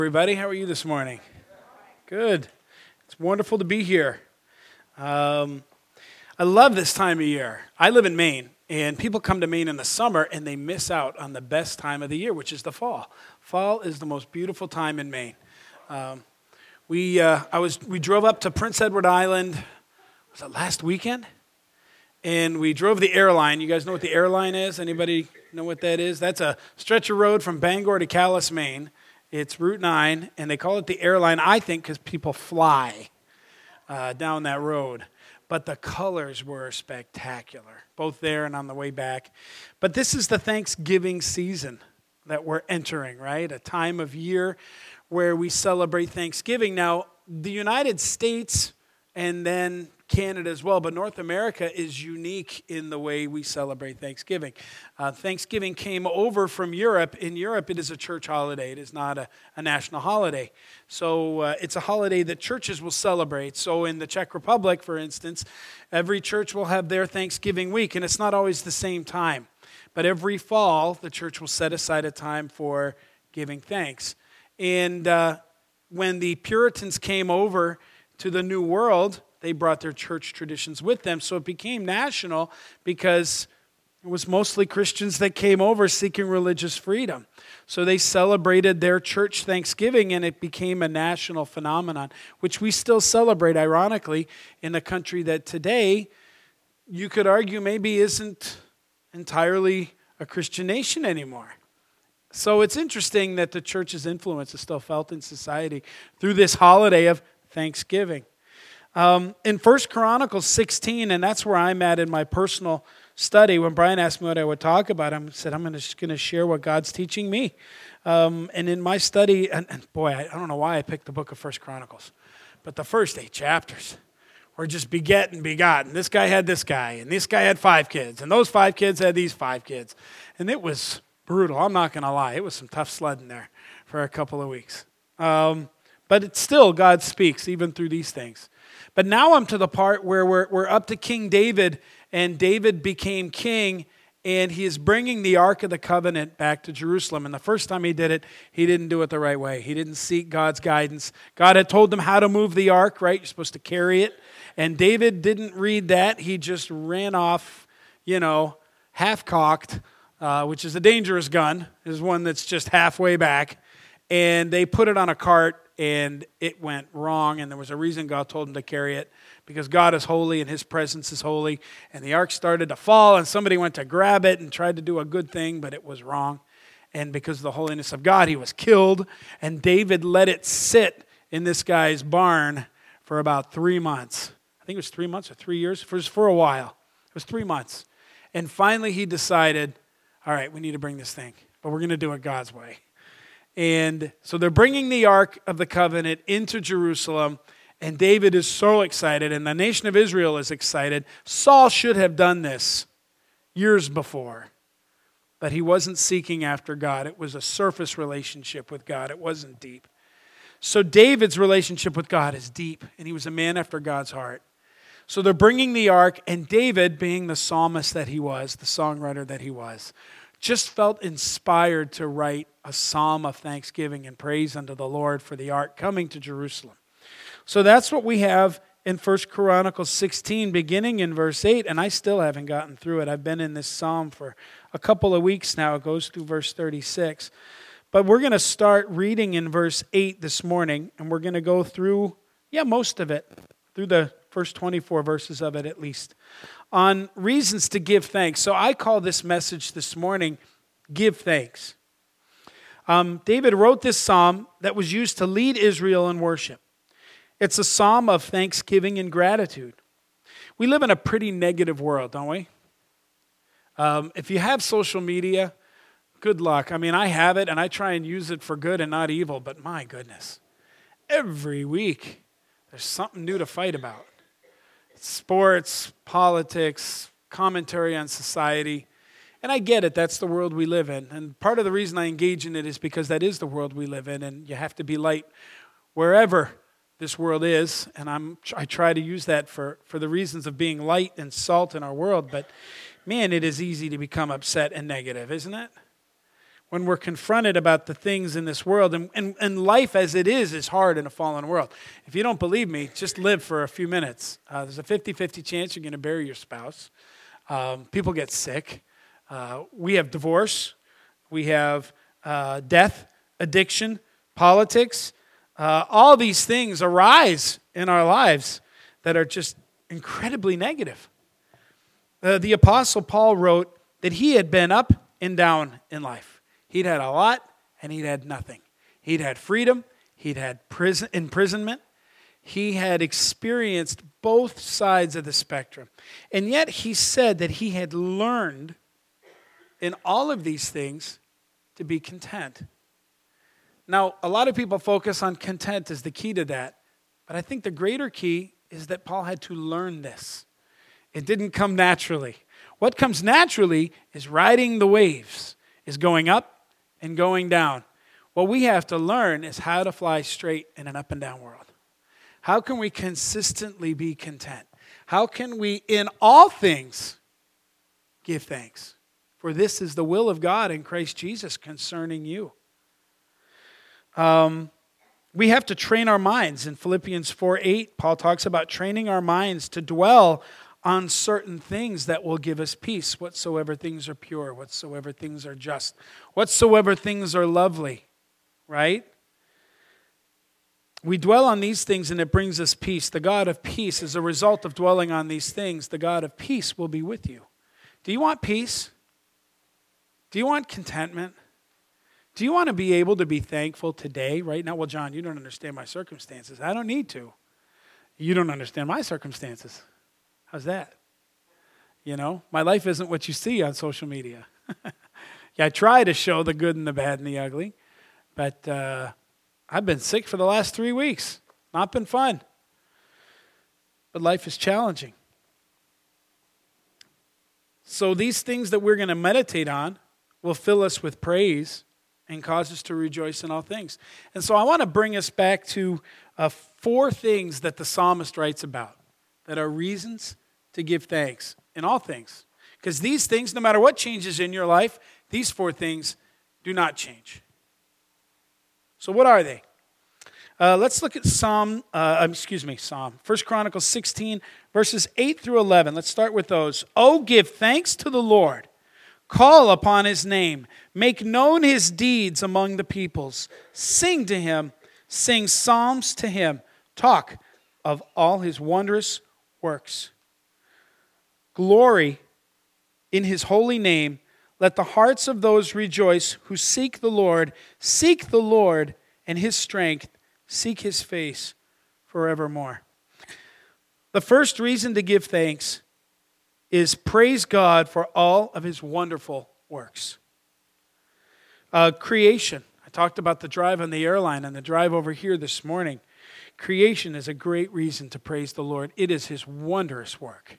Everybody, how are you this morning? Good. It's wonderful to be here. I love this time of year. I live in Maine, and people come to Maine in the summer, and they miss out on the best time of the year, which is the fall. Fall is the most beautiful time in Maine. We drove up to Prince Edward Island. Was it last weekend? And we drove the airline. You guys know what the airline is? Anybody know what that is? That's a stretch of road from Bangor to Calais, Maine. It's Route 9, and they call it the airline, I think, because people fly down that road. But the colors were spectacular, both there and on the way back. But this is the Thanksgiving season that we're entering, right? A time of year where we celebrate Thanksgiving. Now, the United States and then Canada as well, but North America is unique in the way we celebrate Thanksgiving. Thanksgiving came over from Europe. In Europe, it is a church holiday. It is not a national holiday. So it's a holiday that churches will celebrate. So in the Czech Republic, for instance, every church will have their Thanksgiving week, and it's not always the same time. But every fall, the church will set aside a time for giving thanks. And when the Puritans came over to the New World, they brought their church traditions with them, so it became national because it was mostly Christians that came over seeking religious freedom. So they celebrated their church Thanksgiving, and it became a national phenomenon, which we still celebrate, ironically, in a country that today you could argue maybe isn't entirely a Christian nation anymore. So it's interesting that the church's influence is still felt in society through this holiday of Thanksgiving. In 1 Chronicles 16, and that's where I'm at in my personal study, when Brian asked me what I would talk about, I said, I'm just going to share what God's teaching me. And in my study, and boy, I don't know why I picked the book of 1 Chronicles, but the first 8 chapters were just beget and begotten. This guy had this guy, and this guy had 5 kids, and those 5 kids had these 5 kids. And it was brutal, I'm not going to lie. It was some tough sledding there for a couple of weeks. But it's still, God speaks, even through these things. But now I'm to the part where we're up to King David, and David became king, and he is bringing the Ark of the Covenant back to Jerusalem. And the first time he did it, he didn't do it the right way. He didn't seek God's guidance. God had told him how to move the Ark, right? You're supposed to carry it. And David didn't read that. He just ran off, half-cocked, which is a dangerous gun, is one that's just halfway back. And they put it on a cart, and it went wrong, and there was a reason God told him to carry it, because God is holy and his presence is holy, and the ark started to fall, and somebody went to grab it and tried to do a good thing, but it was wrong, and because of the holiness of God, he was killed, and David let it sit in this guy's barn for about 3 months. I think it was 3 months or 3 years. It was for a while. It was 3 months, and finally he decided, all right, we need to bring this thing, but we're going to do it God's way. And so they're bringing the Ark of the Covenant into Jerusalem, and David is so excited, and the nation of Israel is excited. Saul should have done this years before, but he wasn't seeking after God. It was a surface relationship with God. It wasn't deep. So David's relationship with God is deep, and he was a man after God's heart. So they're bringing the Ark, and David, being the psalmist that he was, the songwriter that he was, just felt inspired to write a psalm of thanksgiving and praise unto the Lord for the ark coming to Jerusalem. So that's what we have in 1 Chronicles 16, beginning in verse 8, and I still haven't gotten through it. I've been in this psalm for a couple of weeks now. It goes through verse 36. But we're going to start reading in verse 8 this morning, and we're going to go through, most of it, through the first 24 verses of it at least, on reasons to give thanks. So I call this message this morning, Give Thanks. David wrote this psalm that was used to lead Israel in worship. It's a psalm of thanksgiving and gratitude. We live in a pretty negative world, don't we? If you have social media, good luck. I mean, I have it, and I try and use it for good and not evil, but my goodness, every week there's something new to fight about. Sports, politics, commentary on society. And I get it, that's the world we live in. And part of the reason I engage in it is because that is the world we live in, and you have to be light wherever this world is. And I try to use that for the reasons of being light and salt in our world. But man, it is easy to become upset and negative, isn't it? when we're confronted about the things in this world. And life as it is hard in a fallen world. If you don't believe me, just live for a few minutes. There's a 50-50 chance you're going to bury your spouse. People get sick. We have divorce. We have death, addiction, politics. All these things arise in our lives that are just incredibly negative. The Apostle Paul wrote that he had been up and down in life. He'd had a lot and he'd had nothing. He'd had freedom. He'd had imprisonment. He had experienced both sides of the spectrum. And yet he said that he had learned in all of these things to be content. Now, a lot of people focus on content as the key to that. But I think the greater key is that Paul had to learn this. It didn't come naturally. What comes naturally is riding the waves, is going up and going down. What we have to learn is how to fly straight in an up and down world. How can we consistently be content? How can we, in all things, give thanks? For this is the will of God in Christ Jesus concerning you. We have to train our minds. In Philippians 4:8, Paul talks about training our minds to dwell on certain things that will give us peace, whatsoever things are pure, whatsoever things are just, whatsoever things are lovely, right? We dwell on these things and it brings us peace. The God of peace, as a result of dwelling on these things, the God of peace will be with you. Do you want peace? Do you want contentment? Do you want to be able to be thankful today, right now? Well, John, you don't understand my circumstances. I don't need to. You don't understand my circumstances. How's that? You know, my life isn't what you see on social media. Yeah, I try to show the good and the bad and the ugly, but I've been sick for the last 3 weeks. Not been fun. But life is challenging. So these things that we're going to meditate on will fill us with praise and cause us to rejoice in all things. And so I want to bring us back to 4 things that the psalmist writes about that are reasons to give thanks in all things. Because these things, no matter what changes in your life, these 4 things do not change. So what are they? Let's look at Psalm. 1 Chronicles 16, verses 8 through 11. Let's start with those. Oh, give thanks to the Lord. Call upon his name. Make known his deeds among the peoples. Sing to him. Sing psalms to him. Talk of all his wondrous works. Glory in his holy name. Let the hearts of those rejoice who seek the Lord. Seek the Lord and his strength. Seek his face forevermore. The first reason to give thanks is praise God for all of his wonderful works. Creation. I talked about the drive on the airline and the drive over here this morning. Creation is a great reason to praise the Lord. It is his wondrous work.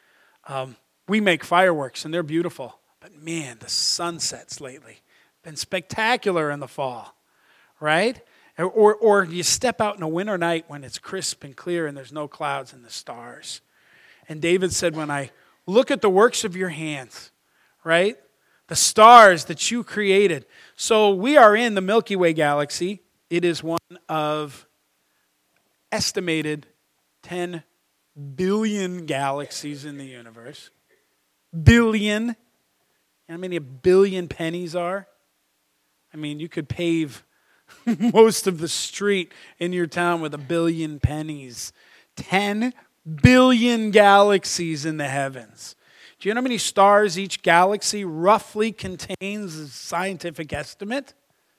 We make fireworks and they're beautiful. But man, the sunsets lately been spectacular in the fall, right? Or you step out in a winter night when it's crisp and clear and there's no clouds and the stars. And David said, when I look at the works of your hands, right? The stars that you created. So we are in the Milky Way galaxy. It is one of estimated 10 billion galaxies in the universe. Billion. You know how many a billion pennies are? I mean, you could pave most of the street in your town with 1 billion pennies. 10 billion galaxies in the heavens. Do you know how many stars each galaxy roughly contains, as a scientific estimate?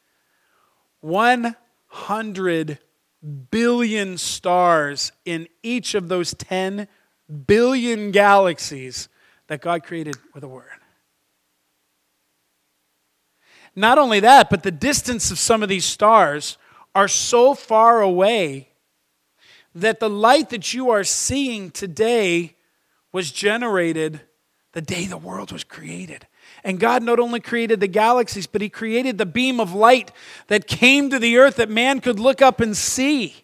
100 billion stars in each of those 10 billion galaxies that God created with a word. Not only that, but the distance of some of these stars are so far away that the light that you are seeing today was generated the day the world was created. And God not only created the galaxies, but he created the beam of light that came to the earth that man could look up and see.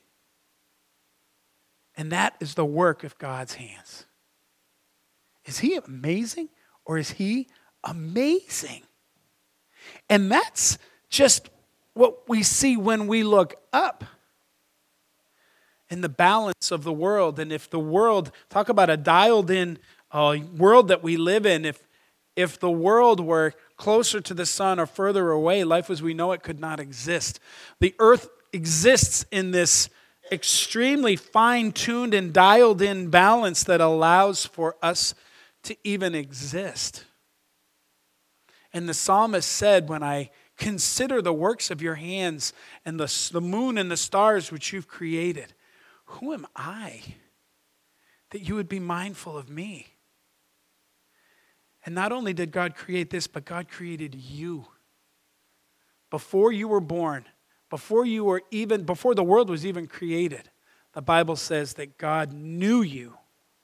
And that is the work of God's hands. Is he amazing or is he amazing? And that's just what we see when we look up in the balance of the world. And if the world, talk about a dialed in world that we live in, if the world were closer to the sun or further away, life as we know it could not exist. The earth exists in this extremely fine-tuned and dialed-in balance that allows for us to even exist. And the psalmist said, when I consider the works of your hands and the moon and the stars which you've created, who am I that you would be mindful of me? And not only did God create this, but God created you. Before you were born, before the world was even created, the Bible says that God knew you.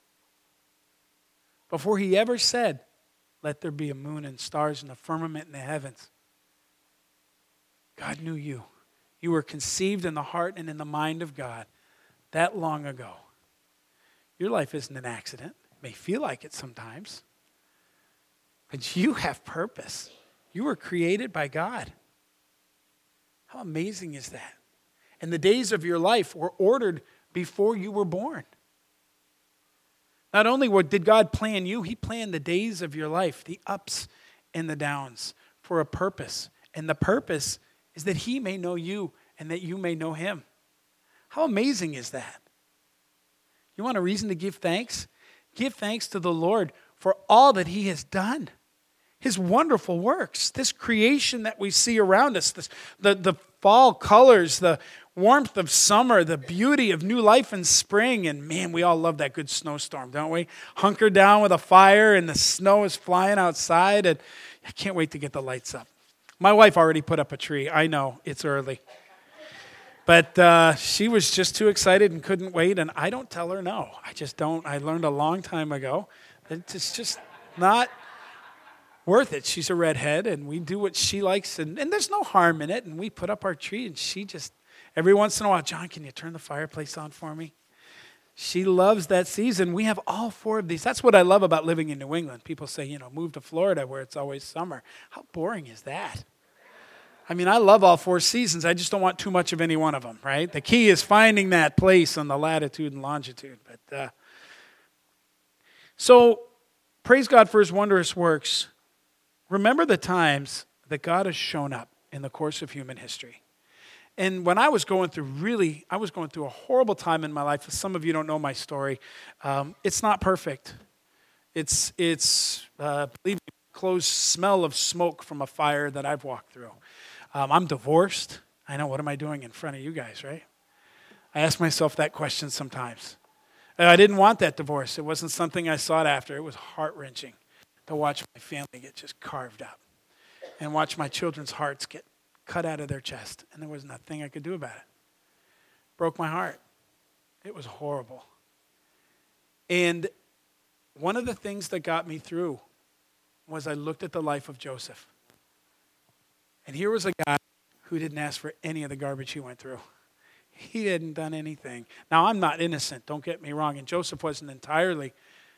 Before he ever said, let there be a moon and stars in the firmament in the heavens, God knew you. You were conceived in the heart and in the mind of God that long ago. Your life isn't an accident. It may feel like it sometimes. But you have purpose. You were created by God. How amazing is that? And the days of your life were ordered before you were born. Not only did God plan you, he planned the days of your life, the ups and the downs, for a purpose. And the purpose is that he may know you and that you may know him. How amazing is that? You want a reason to give thanks? Give thanks to the Lord for all that he has done. His wonderful works, this creation that we see around us, the fall colors, the warmth of summer, the beauty of new life in spring. And man, we all love that good snowstorm, don't we? Hunker down with a fire and the snow is flying outside. And I can't wait to get the lights up. My wife already put up a tree. I know, it's early. But she was just too excited and couldn't wait. And I don't tell her no. I just don't. I learned a long time ago that it's just not worth it. She's a redhead, and we do what she likes, and there's no harm in it. And we put up our tree, and she just, every once in a while, John, can you turn the fireplace on for me? She loves that season. We have all 4 of these. That's what I love about living in New England. People say, move to Florida where it's always summer. How boring is that? I mean, I love all 4 seasons. I just don't want too much of any one of them, right? The key is finding that place on the latitude and longitude. But so, praise God for his wondrous works. Remember the times that God has shown up in the course of human history. And when I was going through a horrible time in my life. Some of you don't know my story. It's not perfect. It's believe me, close smell of smoke from a fire that I've walked through. I'm divorced. I know, what am I doing in front of you guys, right? I ask myself that question sometimes. I didn't want that divorce. It wasn't something I sought after. It was heart-wrenching to watch my family get just carved up and watch my children's hearts get cut out of their chest. And there was nothing I could do about it. Broke my heart. It was horrible. And one of the things that got me through was I looked at the life of Joseph. And here was a guy who didn't ask for any of the garbage he went through. He hadn't done anything. Now, I'm not innocent, don't get me wrong, and Joseph wasn't entirely,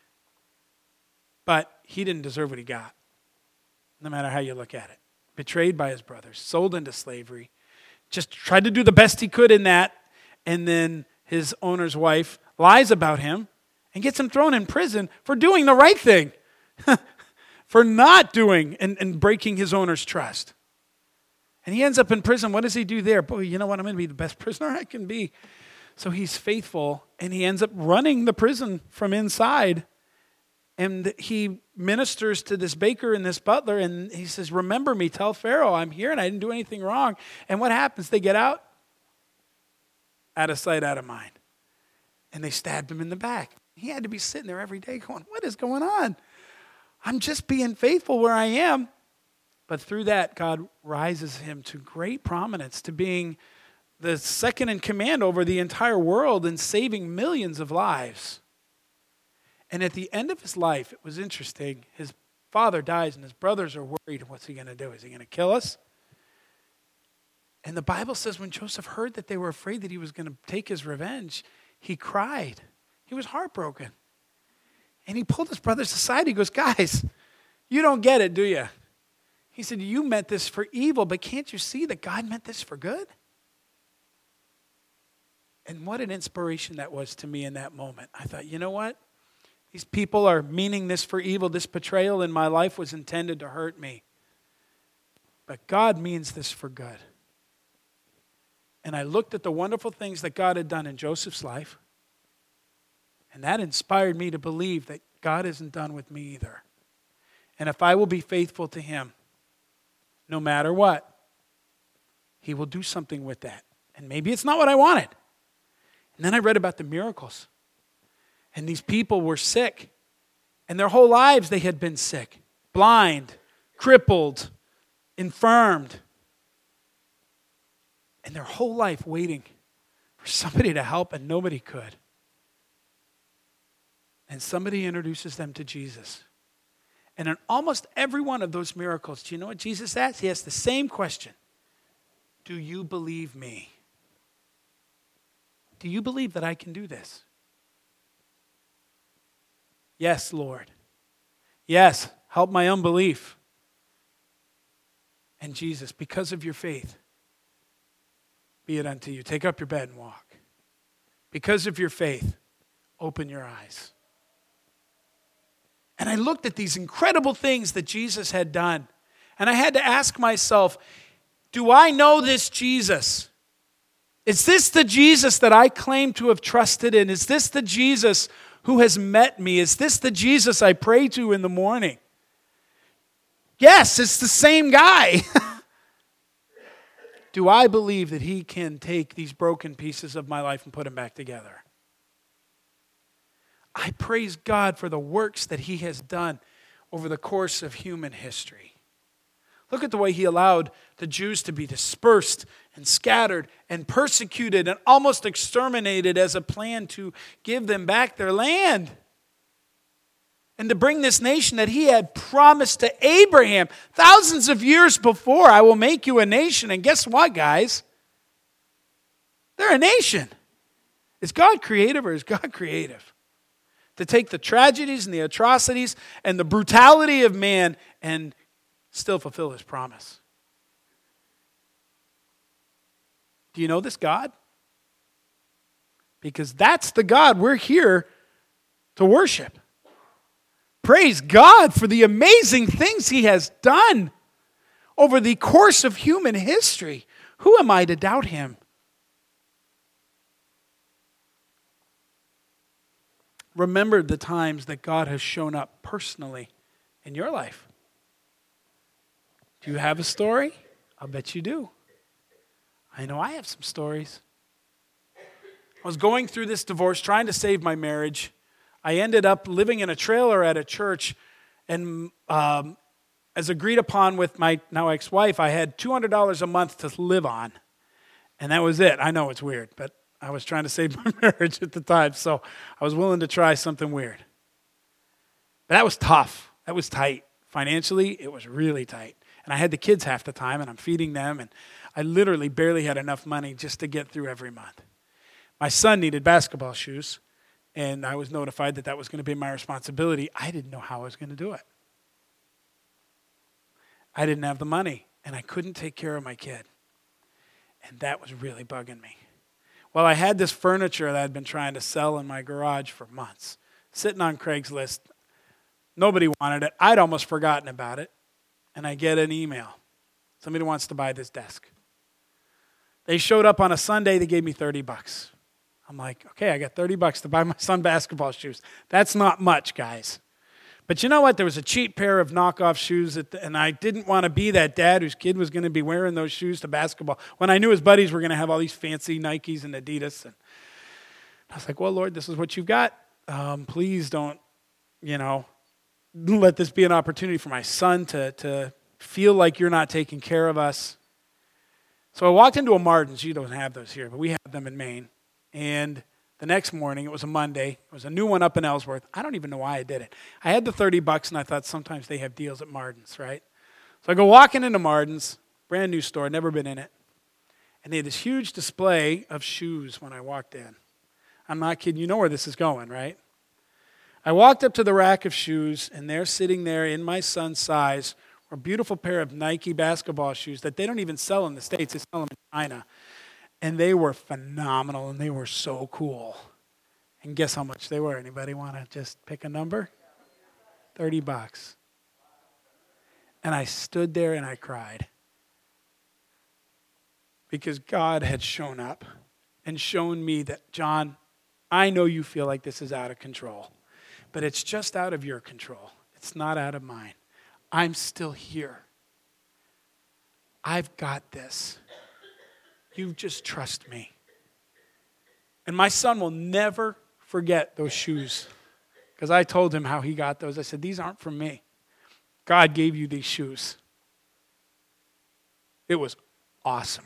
but he didn't deserve what he got, no matter how you look at it. Betrayed by his brothers, sold into slavery, just tried to do the best he could in that, and then his owner's wife lies about him and gets him thrown in prison for doing the right thing, for not doing and breaking his owner's trust. And he ends up in prison. What does he do there? Boy, you know what? I'm going to be the best prisoner I can be. So he's faithful, and he ends up running the prison from inside. And he ministers to this baker and this butler, and he says, remember me, tell Pharaoh I'm here and I didn't do anything wrong. And what happens? They get out of sight, out of mind. And they stabbed him in the back. He had to be sitting there every day going, what is going on? I'm just being faithful where I am. But through that, God rises him to great prominence, to being the second in command over the entire world and saving millions of lives. And at the end of his life, it was interesting. His father dies and his brothers are worried. What's he going to do? Is he going to kill us? And the Bible says when Joseph heard that they were afraid that he was going to take his revenge, he cried. He was heartbroken. And he pulled his brothers aside. He goes, guys, you don't get it, do you? He He said, you meant this for evil, but can't you see that God meant this for good? And what an inspiration that was to me in that moment. I thought, you know what? These people are meaning this for evil. This betrayal in my life was intended to hurt me. But God means this for good. And I looked at the wonderful things that God had done in Joseph's life. And that inspired me to believe that God isn't done with me either. And if I will be faithful to him, no matter what, he will do something with that. And maybe it's not what I wanted. And then I read about the miracles. And these people were sick. And their whole lives they had been sick. Blind, crippled, infirmed. And their whole life waiting for somebody to help, and nobody could. And somebody introduces them to Jesus. And in almost every one of those miracles, do you know what Jesus asks? He asks the same question. Do you believe me? Do you believe that I can do this? Yes, Lord. Yes, help my unbelief. And Jesus, because of your faith, be it unto you. Take up your bed and walk. Because of your faith, open your eyes. And I looked at these incredible things that Jesus had done. And I had to ask myself, do I know this Jesus? Is this the Jesus that I claim to have trusted in? Is this the Jesus who has met me? Is this the Jesus I pray to in the morning? Yes, it's the same guy. Do I believe that he can take these broken pieces of my life and put them back together? I praise God for the works that he has done over the course of human history. Look at the way he allowed the Jews to be dispersed and scattered and persecuted and almost exterminated as a plan to give them back their land. And to bring this nation that he had promised to Abraham thousands of years before, I will make you a nation. And guess what, guys? They're a nation. Is God creative or is God creative? To take the tragedies and the atrocities and the brutality of man and still fulfill his promise. Do you know this God? Because that's the God we're here to worship. Praise God for the amazing things he has done over the course of human history. Who am I to doubt him? Remember the times that God has shown up personally in your life. Do you have a story? I'll bet you do. I know I have some stories. I was going through this divorce, trying to save my marriage. I ended up living in a trailer at a church, and as agreed upon with my now ex-wife, I had $200 a month to live on, and that was it. I know it's weird, but I was trying to save my marriage at the time, so I was willing to try something weird. But that was tough. That was tight. Financially, it was really tight. And I had the kids half the time, and I'm feeding them, and I literally barely had enough money just to get through every month. My son needed basketball shoes, and I was notified that that was going to be my responsibility. I didn't know how I was going to do it. I didn't have the money, and I couldn't take care of my kid. And that was really bugging me. Well, I had this furniture that I'd been trying to sell in my garage for months, sitting on Craigslist. Nobody wanted it. I'd almost forgotten about it. And I get an email. Somebody wants to buy this desk. They showed up on a Sunday. They gave me $30. I'm like, okay, I got $30 to buy my son basketball shoes. That's not much, guys. But you know what? There was a cheap pair of knockoff shoes, and I didn't want to be that dad whose kid was going to be wearing those shoes to basketball when I knew his buddies were going to have all these fancy Nikes and Adidas. And I was like, well, Lord, this is what you've got. Please don't, let this be an opportunity for my son to feel like you're not taking care of us. So I walked into a Martin's. You don't have those here, but we have them in Maine. And the next morning, it was a Monday. It was a new one up in Ellsworth. I don't even know why I did it. I had the $30, and I thought sometimes they have deals at Martin's, right? So I go walking into Martin's, brand new store, never been in it. And they had this huge display of shoes when I walked in. I'm not kidding. You know where this is going, right? I walked up to the rack of shoes, and they're sitting there in my son's size a beautiful pair of Nike basketball shoes that they don't even sell in the States. They sell them in China. And they were phenomenal, and they were so cool. And guess how much they were? Anybody want to just pick a number? $30. And I stood there and I cried. Because God had shown up and shown me that, John, I know you feel like this is out of control, but it's just out of your control. It's not out of mine. I'm still here. I've got this. You just trust me. And my son will never forget those shoes, because I told him how he got those. I said, these aren't from me. God gave you these shoes. It was awesome.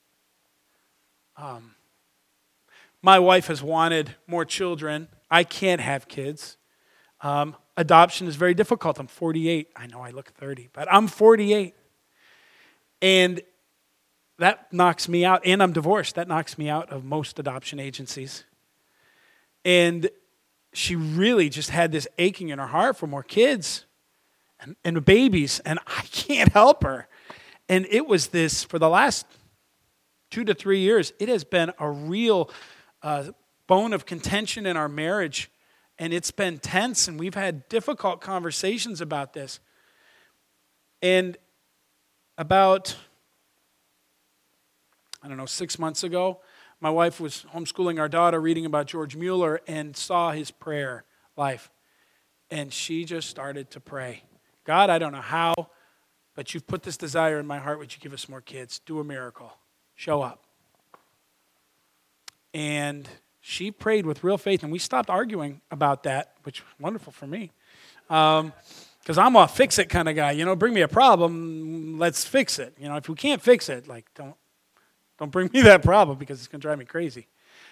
My wife has wanted more children. I can't have kids. Adoption is very difficult. I'm 48. I know I look 30, but I'm 48. And that knocks me out. And I'm divorced. That knocks me out of most adoption agencies. And she really just had this aching in her heart for more kids and babies. And I can't help her. And it was this, for the last 2 to 3 years, it has been a real bone of contention in our marriage. And it's been tense, and we've had difficult conversations about this. And about, 6 months ago, my wife was homeschooling our daughter, reading about George Mueller, and saw his prayer life. And she just started to pray. God, I don't know how, but you've put this desire in my heart. Would you give us more kids? Do a miracle. Show up. And she prayed with real faith, and we stopped arguing about that, which was wonderful for me. Because I'm a fix-it kind of guy. Bring me a problem, let's fix it. If we can't fix it, don't bring me that problem, because it's going to drive me crazy.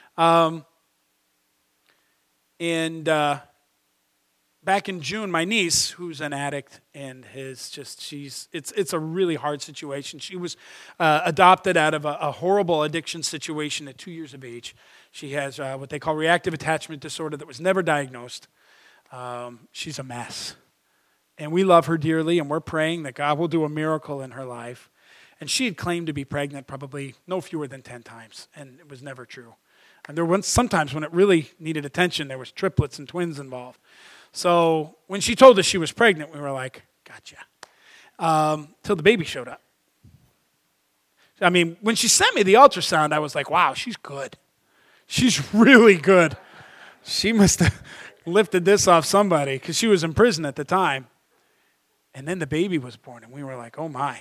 Back in June, my niece, who's an addict, and it's a really hard situation. She was adopted out of a horrible addiction situation at 2 years of age. She has what they call reactive attachment disorder that was never diagnosed. She's a mess. And we love her dearly, and we're praying that God will do a miracle in her life. And she had claimed to be pregnant probably no fewer than 10 times, and it was never true. And there were sometimes when it really needed attention, there was triplets and twins involved. So when she told us she was pregnant, we were like, gotcha. Till the baby showed up. When she sent me the ultrasound, I was like, wow, she's good. She's really good. She must have lifted this off somebody, because she was in prison at the time. And then the baby was born, and we were like, oh my.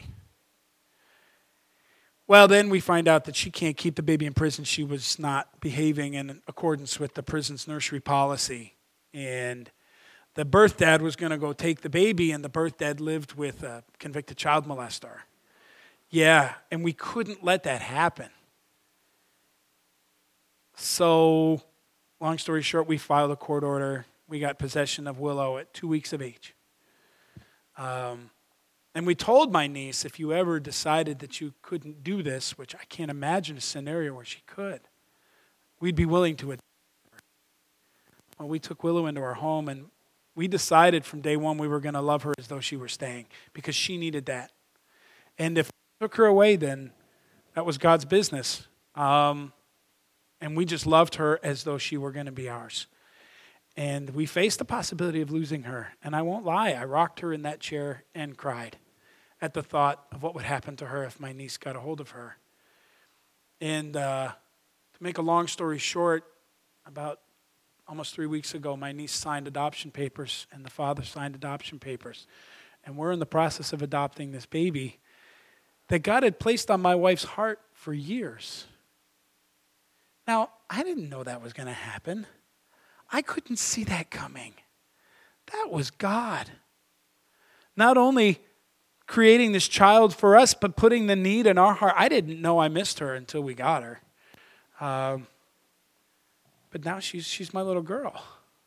Well, then we find out that she can't keep the baby in prison. She was not behaving in accordance with the prison's nursery policy. And the birth dad was going to go take the baby, and the birth dad lived with a convicted child molester. Yeah, and we couldn't let that happen. So, long story short, we filed a court order. We got possession of Willow at 2 weeks of age. And we told my niece, if you ever decided that you couldn't do this, which I can't imagine a scenario where she could, we'd be willing to adopt her. Well, we took Willow into our home, and we decided from day one we were going to love her as though she were staying, because she needed that. And if we took her away, then that was God's business. And we just loved her as though she were going to be ours. And we faced the possibility of losing her. And I won't lie, I rocked her in that chair and cried at the thought of what would happen to her if my niece got a hold of her. And to make a long story short, about almost 3 weeks ago, my niece signed adoption papers, and the father signed adoption papers. And we're in the process of adopting this baby that God had placed on my wife's heart for years. Now, I didn't know that was going to happen. I couldn't see that coming. That was God. Not only creating this child for us, but putting the need in our heart. I didn't know I missed her until we got her. But now she's my little girl.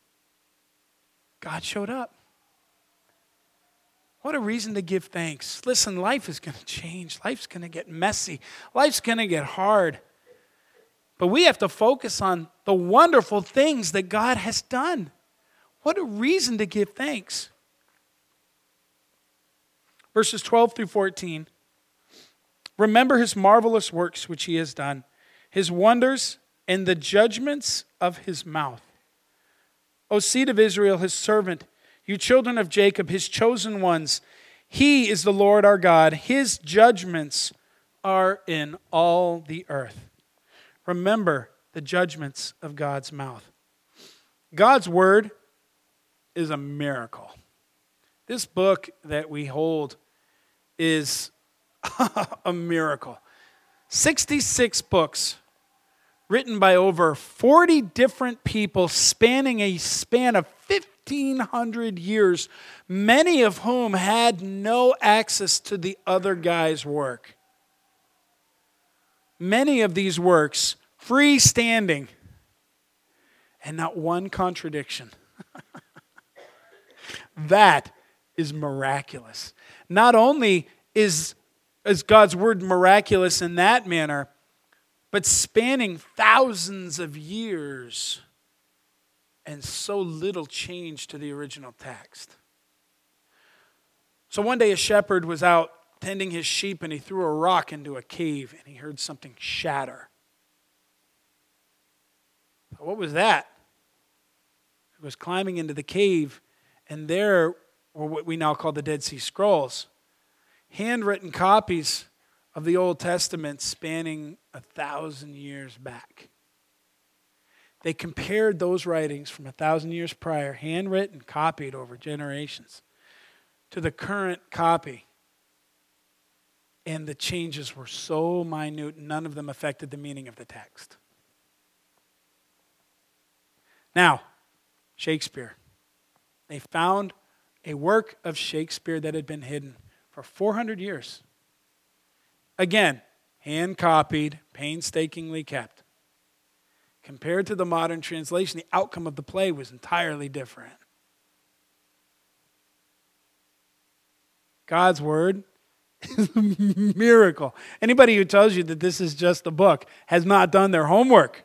God showed up. What a reason to give thanks. Listen, life is going to change. Life's going to get messy. Life's going to get hard. But we have to focus on the wonderful things that God has done. What a reason to give thanks. Verses 12 through 14. Remember his marvelous works which he has done, his wonders and the judgments of his mouth. O seed of Israel, his servant, you children of Jacob, his chosen ones, he is the Lord our God. His judgments are in all the earth. Remember the judgments of God's mouth. God's word is a miracle. This book that we hold is a miracle. 66 books written by over 40 different people spanning a span of 1,500 years, many of whom had no access to the other guy's work. Many of these works freestanding and not one contradiction. That is miraculous. Not only is God's word miraculous in that manner, but spanning thousands of years and so little change to the original text. So one day a shepherd was out tending his sheep and he threw a rock into a cave and he heard something shatter. What was that? He was climbing into the cave, and there were what we now call the Dead Sea Scrolls, handwritten copies of the Old Testament spanning 1,000 years back. They compared those writings from 1,000 years prior, handwritten, copied over generations, to the current copy. And the changes were so minute, none of them affected the meaning of the text. Now, Shakespeare. They found a work of Shakespeare that had been hidden for 400 years. Again, hand-copied, painstakingly kept. Compared to the modern translation, the outcome of the play was entirely different. God's word is a miracle. Anybody who tells you that this is just a book has not done their homework.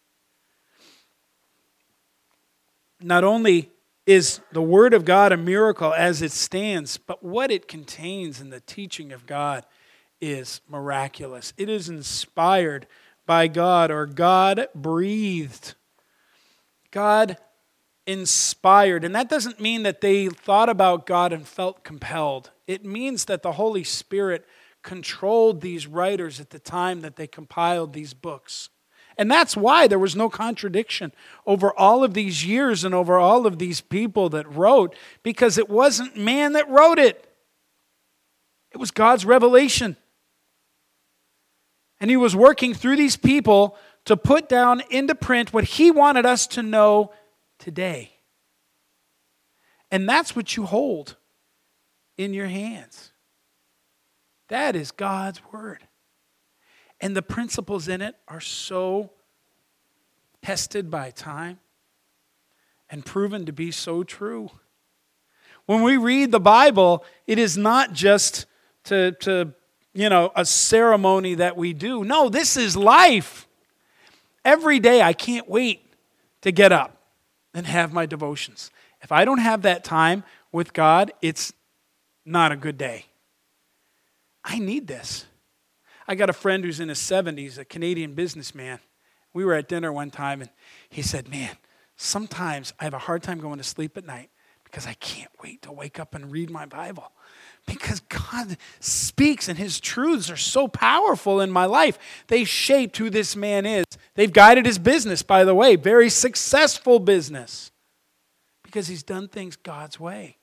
Not only is the Word of God a miracle as it stands, but what it contains in the teaching of God is miraculous. It is inspired by God, or God breathed. God inspired. And that doesn't mean that they thought about God and felt compelled. It means that the Holy Spirit controlled these writers at the time that they compiled these books. And that's why there was no contradiction over all of these years and over all of these people that wrote, because it wasn't man that wrote it. It was God's revelation. And he was working through these people to put down into print what he wanted us to know today. And that's what you hold in your hands. That is God's word. And the principles in it are so tested by time and proven to be so true. When we read the Bible, it is not just a ceremony that we do. No, this is life. Every day I can't wait to get up and have my devotions. If I don't have that time with God, it's not a good day. I need this. I got a friend who's in his 70s, a Canadian businessman. We were at dinner one time and he said, man, sometimes I have a hard time going to sleep at night because I can't wait to wake up and read my Bible. Because God speaks and his truths are so powerful in my life. They shaped who this man is. They've guided his business, by the way, very successful business. Because he's done things God's way.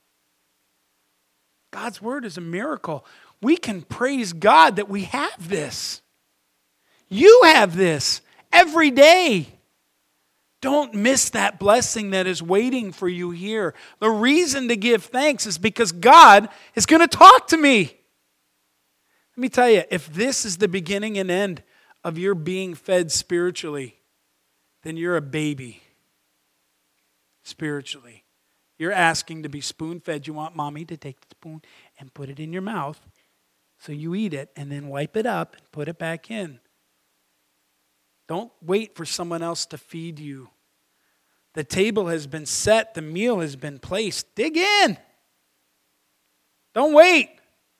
God's word is a miracle. We can praise God that we have this. You have this every day. Don't miss that blessing that is waiting for you here. The reason to give thanks is because God is going to talk to me. Let me tell you, if this is the beginning and end of your being fed spiritually, then you're a baby spiritually. You're asking to be spoon-fed. You want mommy to take the spoon and put it in your mouth so you eat it and then wipe it up and put it back in. Don't wait for someone else to feed you. The table has been set. The meal has been placed. Dig in. Don't wait.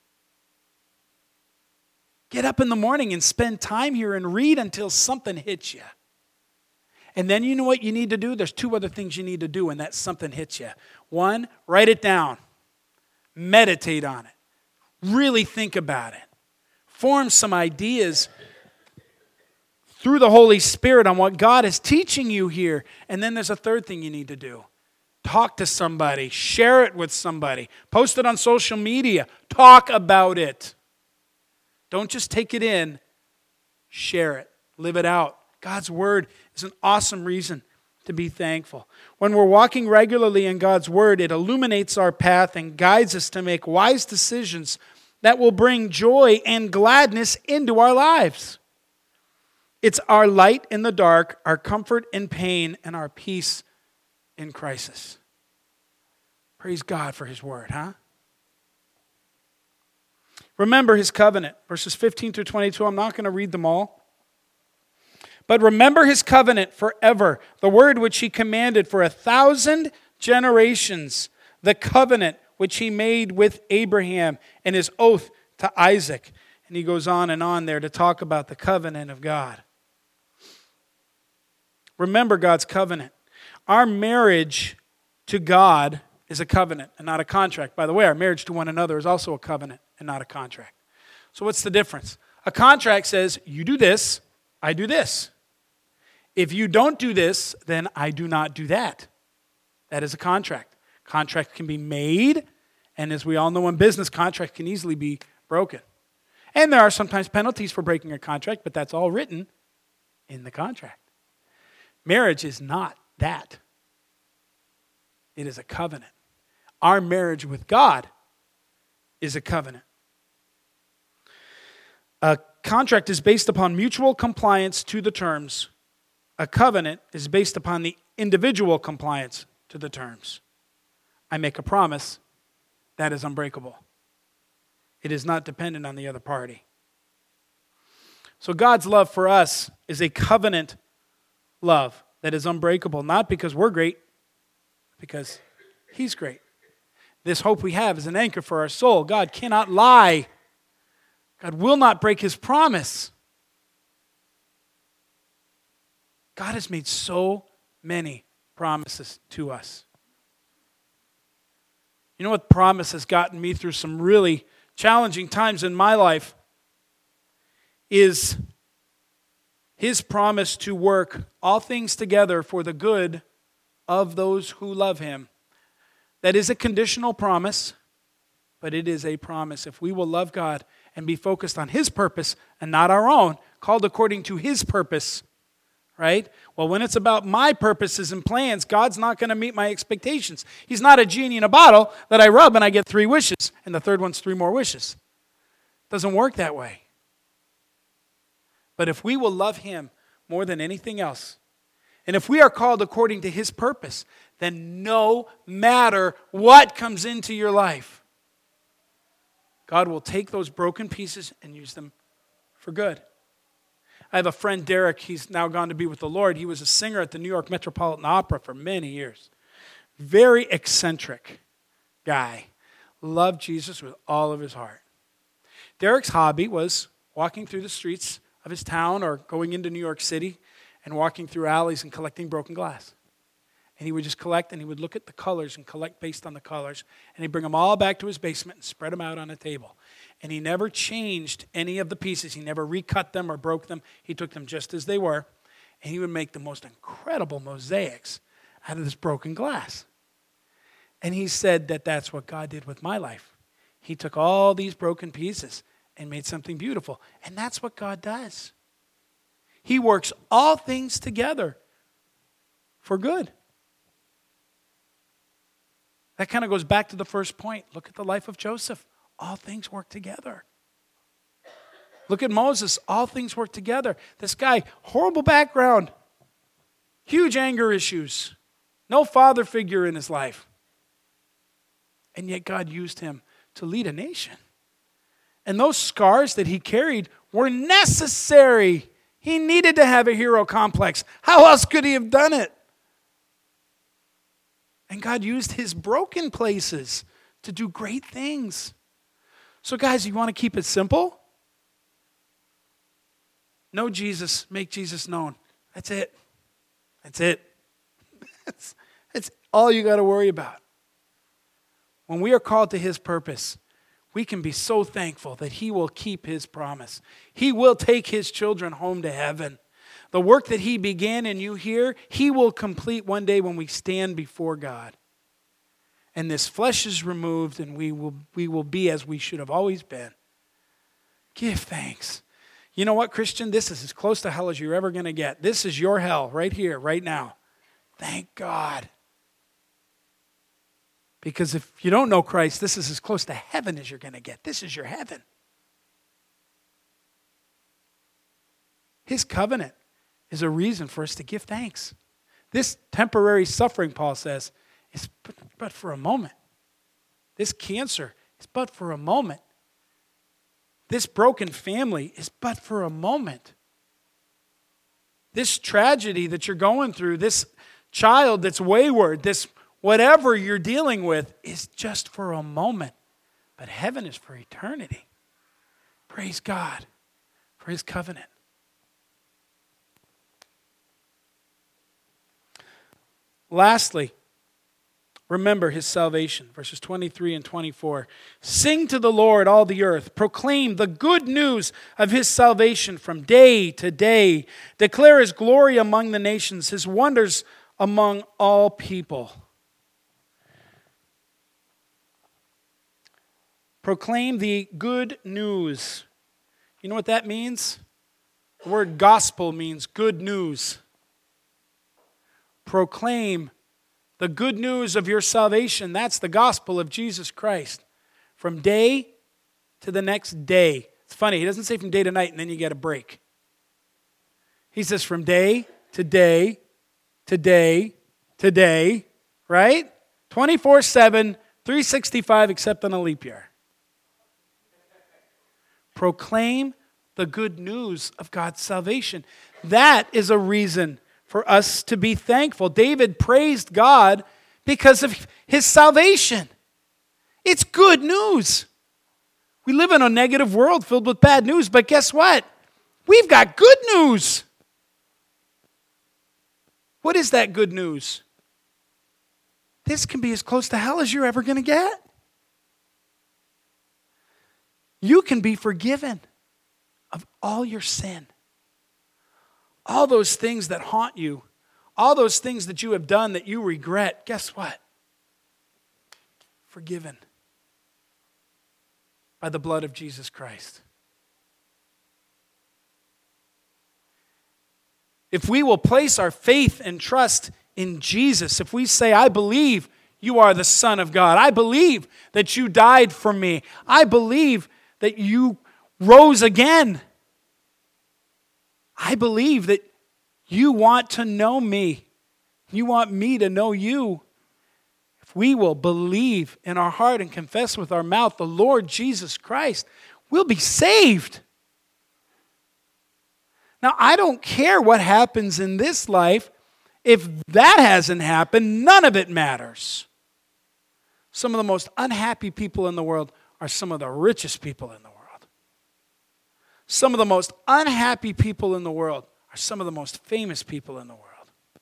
Get up in the morning and spend time here and read until something hits you. And then you know what you need to do? There's two other things you need to do when that something hits you. One, write it down. Meditate on it. Really think about it. Form some ideas through the Holy Spirit on what God is teaching you here. And then there's a third thing you need to do. Talk to somebody. Share it with somebody. Post it on social media. Talk about it. Don't just take it in. Share it. Live it out. God's Word is an awesome reason to be thankful. When we're walking regularly in God's Word, it illuminates our path and guides us to make wise decisions that will bring joy and gladness into our lives. It's our light in the dark, our comfort in pain, and our peace in crisis. Praise God for His Word, huh? Remember His covenant, verses 15 through 22. I'm not going to read them all. But remember His covenant forever, the word which He commanded for 1,000 generations, the covenant which He made with Abraham and His oath to Isaac. And he goes on and on there to talk about the covenant of God. Remember God's covenant. Our marriage to God is a covenant and not a contract. By the way, our marriage to one another is also a covenant and not a contract. So what's the difference? A contract says, you do this, I do this. If you don't do this, then I do not do that. That is a contract. Contract can be made, and as we all know in business, contract can easily be broken. And there are sometimes penalties for breaking a contract, but that's all written in the contract. Marriage is not that. It is a covenant. Our marriage with God is a covenant. A contract is based upon mutual compliance to the terms. A covenant is based upon the individual compliance to the terms. I make a promise that is unbreakable. It is not dependent on the other party. So God's love for us is a covenant love that is unbreakable, not because we're great, because He's great. This hope we have is an anchor for our soul. God cannot lie. God will not break His promise. God has made so many promises to us. You know what promise has gotten me through some really challenging times in my life is His promise to work all things together for the good of those who love Him. That is a conditional promise, but it is a promise. If we will love God and be focused on His purpose and not our own, called according to His purpose, right? Well, when it's about my purposes and plans, God's not going to meet my expectations. He's not a genie in a bottle that I rub and I get 3 wishes, and the third one's 3 more wishes. It doesn't work that way. But if we will love Him more than anything else, and if we are called according to His purpose, then no matter what comes into your life, God will take those broken pieces and use them for good. I have a friend, Derek. He's now gone to be with the Lord. He was a singer at the New York Metropolitan Opera for many years. Very eccentric guy. Loved Jesus with all of his heart. Derek's hobby was walking through the streets of his town or going into New York City and walking through alleys and collecting broken glass. And he would just collect, and he would look at the colors and collect based on the colors. And he'd bring them all back to his basement and spread them out on a table. And he never changed any of the pieces. He never recut them or broke them. He took them just as they were. And he would make the most incredible mosaics out of this broken glass. And he said that that's what God did with my life. He took all these broken pieces and made something beautiful. And that's what God does. He works all things together for good. That kind of goes back to the first point. Look at the life of Joseph. All things work together. Look at Moses. All things work together. This guy, horrible background. Huge anger issues. No father figure in his life. And yet God used him to lead a nation. And those scars that he carried were necessary. He needed to have a hero complex. How else could he have done it? And God used his broken places to do great things. So guys, you want to keep it simple? Know Jesus, make Jesus known. That's it. That's it. That's all you got to worry about. When we are called to his purpose, we can be so thankful that he will keep his promise. He will take his children home to heaven. The work that he began in you here, he will complete one day when we stand before God. And this flesh is removed and we will be as we should have always been. Give thanks. You know what, Christian? This is as close to hell as you're ever going to get. This is your hell right here, right now. Thank God. Because if you don't know Christ, this is as close to heaven as you're going to get. This is your heaven. His covenant is a reason for us to give thanks. This temporary suffering, Paul says, is but for a moment. This cancer is but for a moment. This broken family is but for a moment. This tragedy that you're going through, this child that's wayward, this whatever you're dealing with is just for a moment. But heaven is for eternity. Praise God for his covenant. Lastly, remember his salvation. Verses 23 and 24. Sing to the Lord, all the earth. Proclaim the good news of his salvation from day to day. Declare his glory among the nations, his wonders among all people. Proclaim the good news. You know what that means? The word gospel means good news. Proclaim the good news of your salvation. That's the gospel of Jesus Christ. From day to the next day. It's funny, he doesn't say from day to night and then you get a break. He says from day to day to day to day, right? 24/7, 365 except on a leap year. Proclaim the good news of God's salvation. That is a reason for us to be thankful. David praised God because of his salvation. It's good news. We live in a negative world filled with bad news, but guess what? We've got good news. What is that good news? This can be as close to hell as you're ever going to get. You can be forgiven of all your sin. All those things that haunt you, all those things that you have done that you regret, guess what? Forgiven by the blood of Jesus Christ. If we will place our faith and trust in Jesus, if we say, I believe you are the Son of God, I believe that you died for me, I believe that you rose again, I believe that you want to know me. You want me to know you. If we will believe in our heart and confess with our mouth the Lord Jesus Christ, we'll be saved. Now, I don't care what happens in this life. If that hasn't happened, none of it matters. Some of the most unhappy people in the world are some of the richest people in the world. Some of the most unhappy people in the world are some of the most famous people in the world.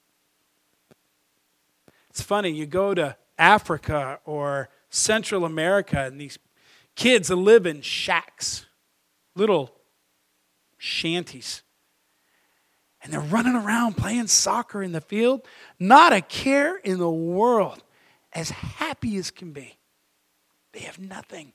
It's funny, you go to Africa or Central America and these kids live in shacks, little shanties. And they're running around playing soccer in the field, not a care in the world, as happy as can be. They have nothing.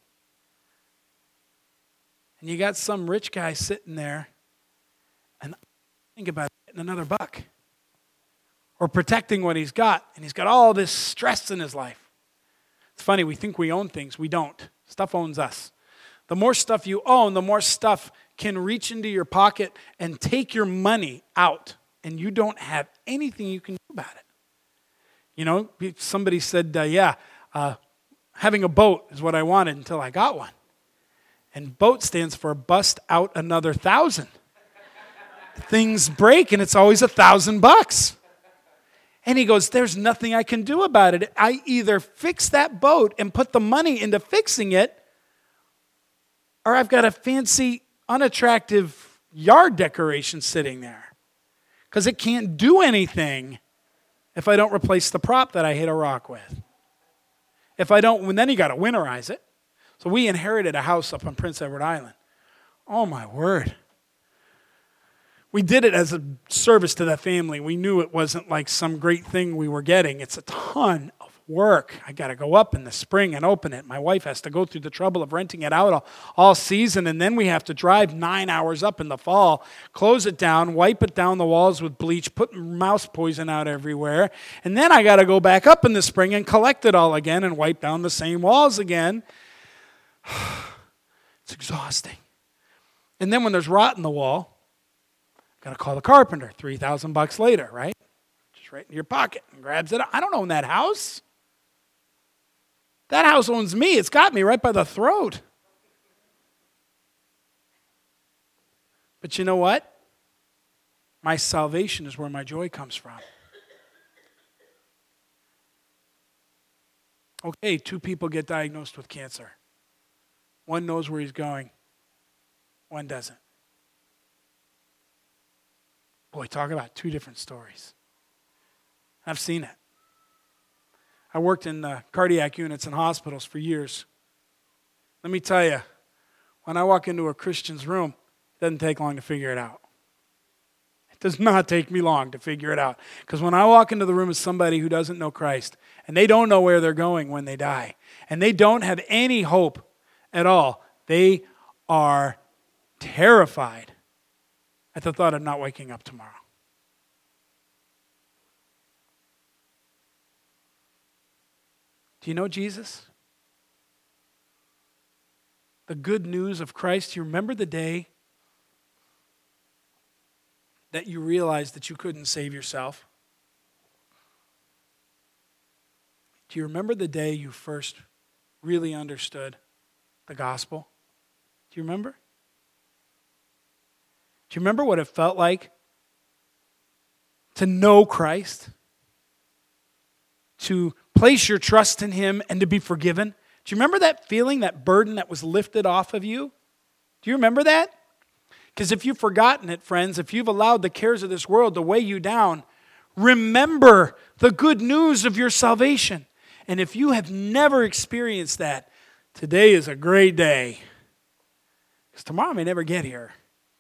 And you got some rich guy sitting there, and think about getting another buck. Or protecting what he's got, and he's got all this stress in his life. It's funny, we think we own things. We don't. Stuff owns us. The more stuff you own, the more stuff can reach into your pocket and take your money out, and you don't have anything you can do about it. You know, somebody said, having a boat is what I wanted until I got one. And boat stands for bust out another 1,000. Things break, and it's always $1,000. And he goes, there's nothing I can do about it. I either fix that boat and put the money into fixing it, or I've got a fancy, unattractive yard decoration sitting there because it can't do anything if I don't replace the prop that I hit a rock with. If I don't, then you got to winterize it. So we inherited a house up on Prince Edward Island. Oh my word. We did it as a service to the family. We knew it wasn't like some great thing we were getting. It's a ton of work. I got to go up in the spring and open it. My wife has to go through the trouble of renting it out all season, and then we have to drive 9 hours up in the fall, close it down, wipe it down the walls with bleach, put mouse poison out everywhere, and then I got to go back up in the spring and collect it all again and wipe down the same walls again. It's exhausting. And then when there's rot in the wall, got to call the carpenter. $3,000 later, right? Just right in your pocket and grabs it. I don't own that house. That house owns me. It's got me right by the throat. But you know what? My salvation is where my joy comes from. Okay, 2 people get diagnosed with cancer. One knows where he's going. One doesn't. Boy, talk about 2 different stories. I've seen it. I worked in cardiac units in hospitals for years. Let me tell you, when I walk into a Christian's room, it doesn't take long to figure it out. It does not take me long to figure it out. Because when I walk into the room with somebody who doesn't know Christ, and they don't know where they're going when they die, and they don't have any hope at all, they are terrified at the thought of not waking up tomorrow. Do you know Jesus? The good news of Christ. Do you remember the day that you realized that you couldn't save yourself? Do you remember the day you first really understood the gospel? Do you remember? Do you remember what it felt like to know Christ? To place your trust in Him and to be forgiven? Do you remember that feeling, that burden that was lifted off of you? Do you remember that? Because if you've forgotten it, friends, if you've allowed the cares of this world to weigh you down, remember the good news of your salvation. And if you have never experienced that, today is a great day. Because tomorrow may never get here.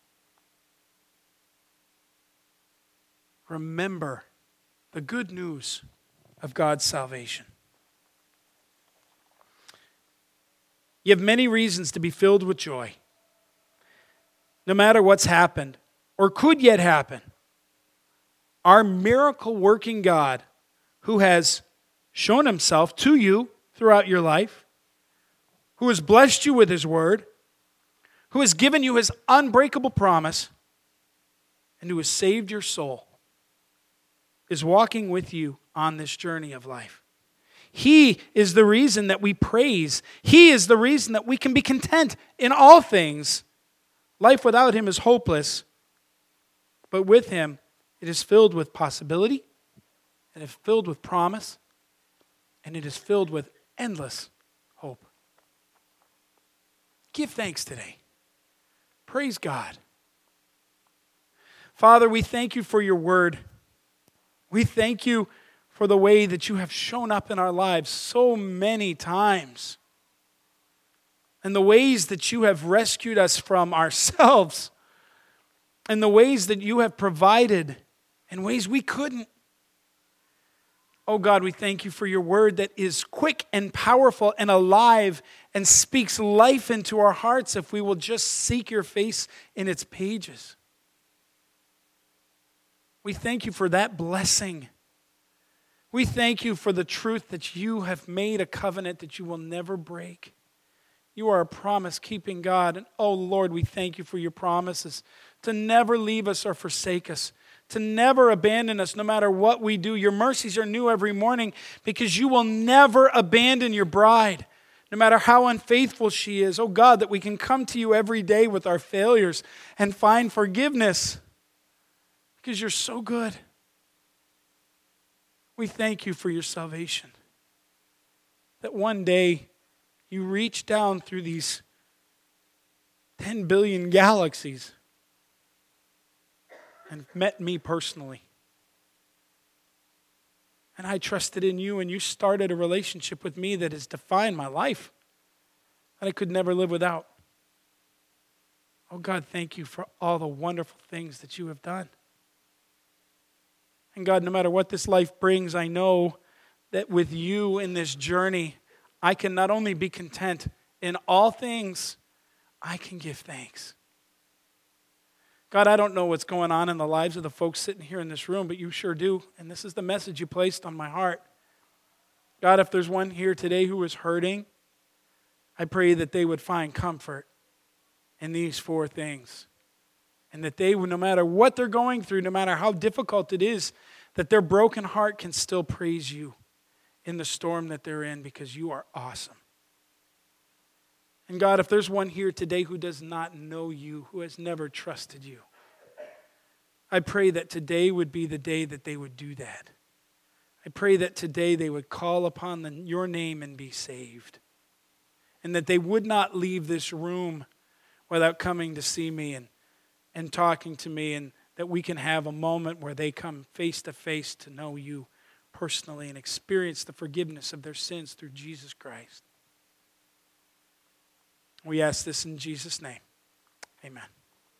Remember the good news of God's salvation. You have many reasons to be filled with joy. No matter what's happened or could yet happen, our miracle-working God, who has shown Himself to you throughout your life, who has blessed you with His word, who has given you His unbreakable promise, and who has saved your soul, is walking with you on this journey of life. He is the reason that we praise. He is the reason that we can be content in all things. Life without Him is hopeless, but with Him, it is filled with possibility, it is filled with promise, and it is filled with endless hope. Give thanks today. Praise God. Father, we thank you for your word. We thank you for the way that you have shown up in our lives so many times. And the ways that you have rescued us from ourselves. And the ways that you have provided in ways we couldn't. Oh God, we thank you for your word that is quick and powerful and alive and speaks life into our hearts if we will just seek your face in its pages. We thank you for that blessing. We thank you for the truth that you have made a covenant that you will never break. You are a promise-keeping God. And oh Lord, we thank you for your promises to never leave us or forsake us, to never abandon us no matter what we do. Your mercies are new every morning because you will never abandon your bride, no matter how unfaithful she is. Oh God, that we can come to you every day with our failures and find forgiveness because you're so good. We thank you for your salvation. That one day you reach down through these 10 billion galaxies and met me personally. And I trusted in you, and you started a relationship with me that has defined my life, that I could never live without. Oh God, thank you for all the wonderful things that you have done. And God, no matter what this life brings, I know that with you in this journey, I can not only be content in all things, I can give thanks. God, I don't know what's going on in the lives of the folks sitting here in this room, but you sure do. And this is the message you placed on my heart. God, if there's one here today who is hurting, I pray that they would find comfort in these 4 things. And that they would, no matter what they're going through, no matter how difficult it is, that their broken heart can still praise you in the storm that they're in, because you are awesome. And God, if there's one here today who does not know you, who has never trusted you, I pray that today would be the day that they would do that. I pray that today they would call upon your name and be saved. And that they would not leave this room without coming to see me and talking to me, and that we can have a moment where they come face to face to know you personally and experience the forgiveness of their sins through Jesus Christ. We ask this in Jesus' name. Amen.